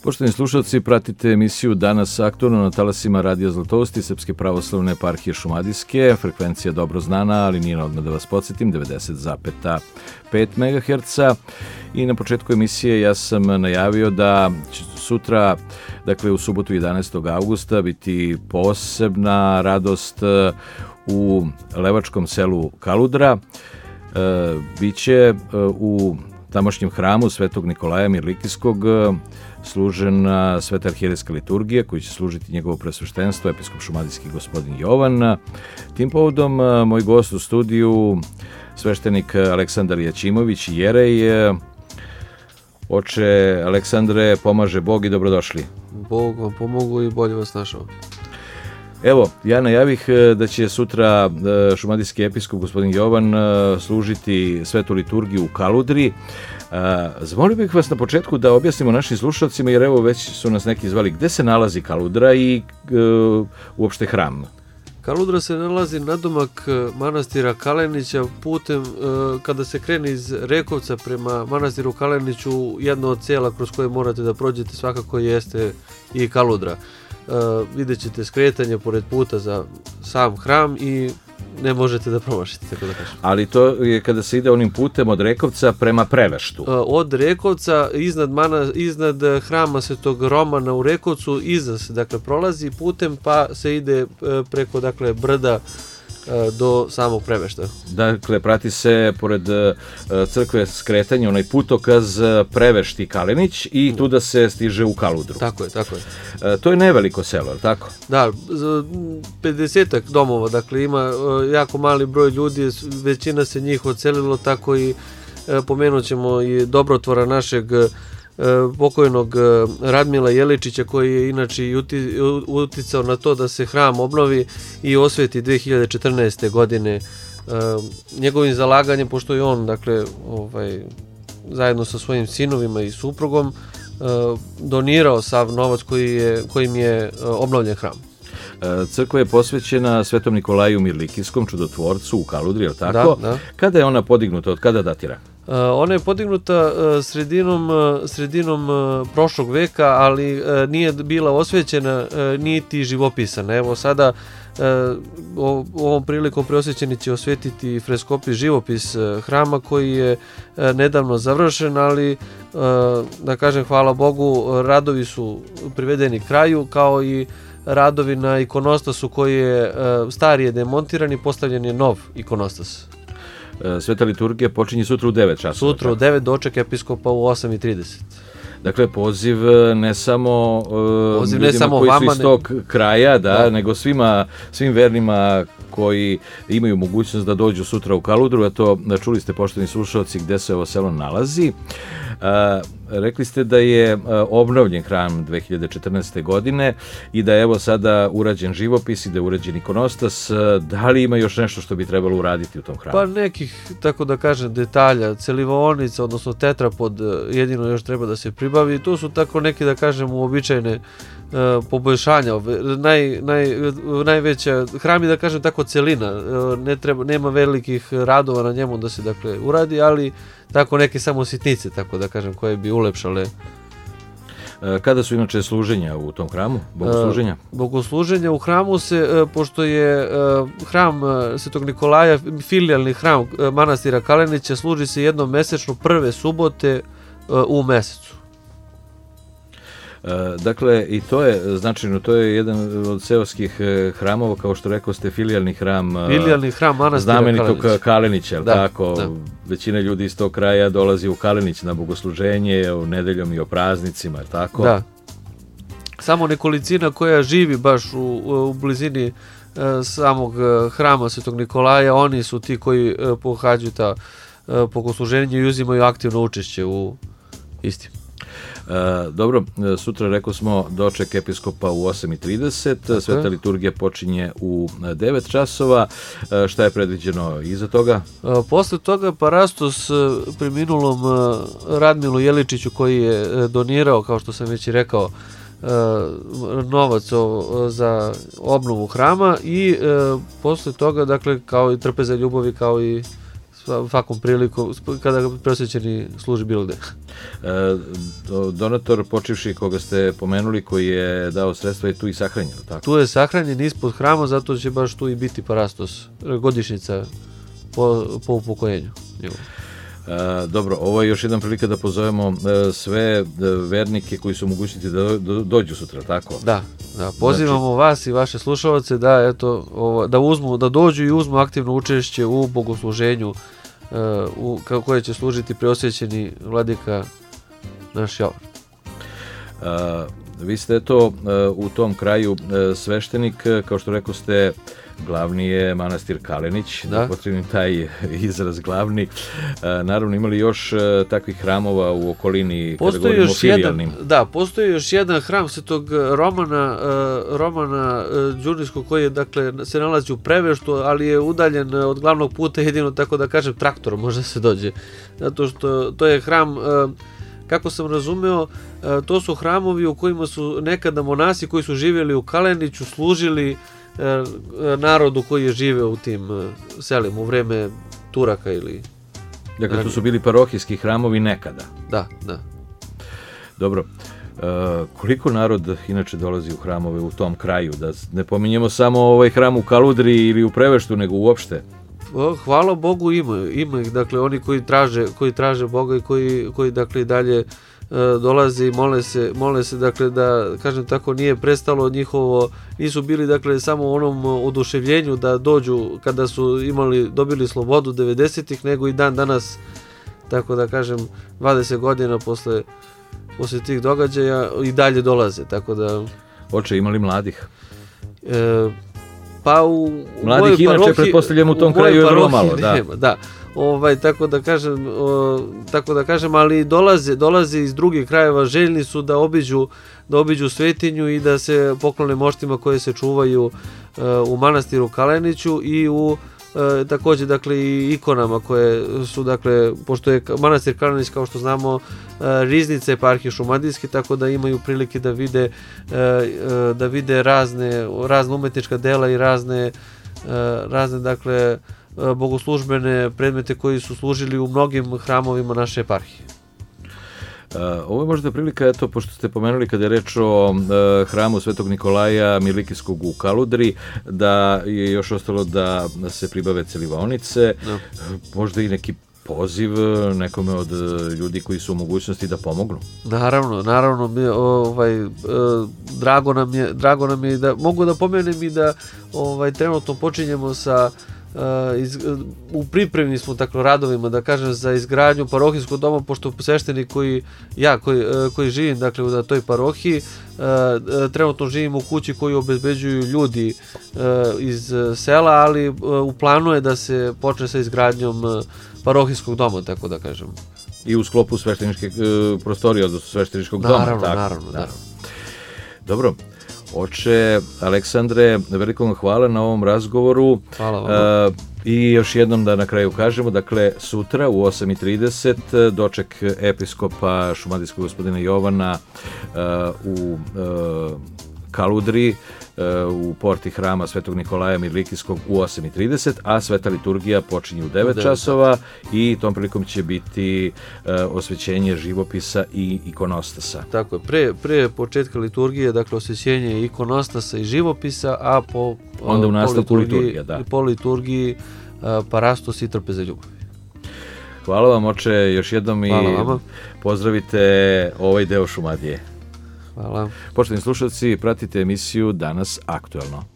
Poštovani slušalci, pratite emisiju Danas aktualno na talasima Radija Zlatovosti Srpske pravoslavne eparhije Šumadijske. Frekvencija dobro znana, ali nije na odmah da vas podsjetim, 90,5 MHz. I na početku emisije ja sam najavio da će sutra, dakle u subotu 11. augusta, biti posebna radost u levačkom selu Kaludra. Biće u tamošnjem hramu Svetog Nikolaja Mirlikijskog služena sveta arhijerejska liturgija koji će služiti njegovo presveštenstvo, episkop šumadijski gospodin Jovan. Tim povodom moj gost u studiju, sveštenik Aleksandar Jaćimović, jerej. Oče Aleksandre, pomaže Bog i dobrodošli. Bog vam pomogu i bolje vas našao. Evo, ja najavih da će sutra šumadijski episkop gospodin Jovan služiti svetu liturgiju u Kaludri. Zamolio bih vas na početku da objasnimo našim slušalcima, jer evo već su nas neki zvali, gde se nalazi Kaludra i uopšte hram? Kaludra se nalazi nadomak manastira Kalenića putem, kada se krene iz Rekovca prema manastiru Kaleniću, jedno od sela kroz koje morate da prođete svakako jeste i Kaludra. Vidjet ćete skretanje pored puta za sam hram i ne možete da promašite, tako da kažem. Ali to je kada se ide onim putem od Rekovca prema Preveštu. Od Rekovca iznad hrama Svetog Romana u Rekovcu iza se dakle prolazi putem pa se ide preko dakle brda do samog Prevešta. Dakle, prati se pored crkve skretanja onaj putokaz Prevešti Kalenić i tu da se stiže u Kaludru. Tako je, tako je. To je neveliko selo, je li tako? Da, 50-ak domova, dakle ima jako mali broj ljudi, većina se njih odselilo, tako i pomenut ćemo i dobrotvora našeg pokojnog Radmila Jeličića, koji je inače uticao na to da se hram obnovi i osveti 2014. godine. Njegovim zalaganjem, pošto je on dakle zajedno sa svojim sinovima i suprugom donirao sav novac kojim je obnovljen hram. Crkva je posvećena Svetom Nikolaju Mirlikijskom, čudotvorcu u Kaludri, je li tako? Da. Kada je ona podignuta, od kada datira? Ona je podignuta sredinom prošlog veka, ali nije bila osvećena niti živopisana. Evo sada ovom prilikom preosvećeni će osvetiti freskopis živopis hrama koji je nedavno završen, ali da kažem hvala Bogu, radovi su privedeni kraju, kao i radovi na ikonostasu koji je starije demontiran i postavljen je nov ikonostas. Sveta liturgija počinje sutra u 9 časova. Sutra u 9, doček episkopa u 8:30. Dakle, poziv ne samo ljudima koji su iz tog kraja, nego svim vernima koji imaju mogućnost da dođu sutra u Kaludru, a to čuli ste, poštovani slušalci, gde se ovo selo nalazi. Rekli ste da je obnovljen hram 2014. godine i da je evo sada urađen živopis i da je urađen ikonostas. Da li ima još nešto što bi trebalo uraditi u tom hramu? Pa nekih, tako da kažem, detalja, celivonica, odnosno tetrapod jedino još treba da se pribavi. To su tako neki, da kažem, uobičajene poboljšanja. Najveća hram je, da kažem tako, celina. Nema velikih radova na njemu da se dakle uradi, ali tako neke samo sitnice, tako da kažem, koje bi ulepšale. Kada su inače služenja u tom hramu? Bogosluženja? Bogosluženja u hramu se, pošto je hram Svetog Nikolaja filijalni hram manastira Kalenića, služi se jednom mesečno prve subote u mesecu. Dakle, i to je značajno, to je jedan od seoskih hramova, kao što rekao ste, filijalni hram manastira znamenitog Kalenića, tako? Da. Većina ljudi iz tog kraja dolazi u Kalenić na bogosluženje, nedeljom i o praznicima, tako? Da. Samo nekolicina koja živi baš u blizini samog hrama Svetog Nikolaja, oni su ti koji pohađaju ta bogosluženje i uzimaju aktivno učešće u istim. Dobro, sutra rekao smo doček episkopa u 8:30, sveta liturgija počinje u 9 časova. Šta je predviđeno iza toga? Posle toga parastos preminulom Radmilu Jeličiću, koji je donirao, kao što sam već i rekao, novac za obnovu hrama, i posle toga, dakle, kao i trpeza ljubavi, kao i svakom prilikom, kada preosvećeni služi bilo gde. Donator počivši koga ste pomenuli, koji je dao sredstva, je tu i sahranjen, tako? Tu je sahranjen ispod hrama, zato će baš tu i biti parastos, godišnjica po upokojenju. Dobro, ovo je još jedna prilika da pozovemo sve vernike koji su mogućnosti da dođu sutra, tako? Da, pozivamo vas i vaše slušalce da dođu i uzmu aktivno učešće u bogosluženju koje će služiti preosvećeni vladika naš Jovan. Vi ste u tom kraju sveštenik, kao što rekao ste, glavni je manastir Kalenić, da potrebim taj izraz glavni. Naravno, imali još takvih hramova u okolini, kada govorimo o filijalnim? Postoji još jedan hram svetog Romana Đurnijskog, koji je, dakle, se nalazi u Preveštu, ali je udaljen od glavnog puta, jedino, tako da kažem, traktorom može se dođe. Zato što to je hram, kako sam razumeo, to su hramovi u kojima su nekada monasi koji su živjeli u Kaleniću služili narodu koji je živeo u tim selima u vreme Turaka ili... Dakle, to su bili parohijski hramovi nekada. Da. Dobro. Koliko narod inače dolazi u hramove u tom kraju? Da ne pominjemo samo ovaj hram u Kaludri ili u Preveštu, nego uopšte. Hvala Bogu, ima ih, dakle, oni koji traže Boga i koji dakle i dalje dolaze i mole se, dakle, da kažem tako, nije prestalo njihovo, nisu bili, dakle, samo u onom oduševljenju da dođu kada su dobili slobodu 90-ih, nego i dan danas, tako da kažem, 20 godina posle tih događaja i dalje dolaze, tako da... Oče, imali mladih? Pa u mladih inače, pretpostavljam, u tom kraju je vrlo malo, da. Tako da kažem, ali dolaze iz drugih krajeva, željni su da obiđu svetinju i da se poklone moštima koje se čuvaju u manastiru Kaleniću i u takođe, dakle, i ikonama koje su, dakle, pošto je manastir Kalenić, kao što znamo, riznica eparhije šumadijske, tako da imaju prilike da vide razne umetnička dela i razne, dakle, bogoslužbene predmete koji su služili u mnogim hramovima naše eparhije. Ovo je možda prilika, pošto ste pomenuli kada je reč o hramu Svetog Nikolaja Milikijskog u Kaludri, da je još ostalo da se pribave celivaonice, možda i neki poziv nekome od ljudi koji su u mogućnosti da pomognu. Naravno, drago nam je da mogu da pomenem i da trenutno počinjemo sa u pripremi smo, tako, radovima, da kažem, za izgradnju parohijskog doma, pošto sveštenik koji živim, dakle, na toj parohiji, trenutno živim u kući koju obezbeđuju ljudi iz sela, ali u planu je da se počne sa izgradnjom parohijskog doma, tako da kažem. I u sklopu svešteničke prostorije, odnosno svešteničkog doma. Naravno. Dobro. Oče Aleksandre, veliko vam hvala na ovom razgovoru. Hvala vam. I još jednom da na kraju kažemo, dakle, sutra u 8:30 doček episkopa šumadijskog gospodina Jovana u Kaludri, u porti hrama Svetog Nikolaja Milikijskog u 8:30, a sveta liturgija počinje u 9 časova i tom prilikom će biti osvećenje živopisa i ikonostasa. Tako je, pre početka liturgije, dakle, osvećenje ikonostasa i živopisa, a onda u nastavku liturgija, da. Po liturgiji parastos i trpeza ljubavi. Hvala vam, oče, još jednom i pozdravite ovaj deo Šumadije. Hvala. Poštovani slušalci, pratite emisiju Danas aktuelno.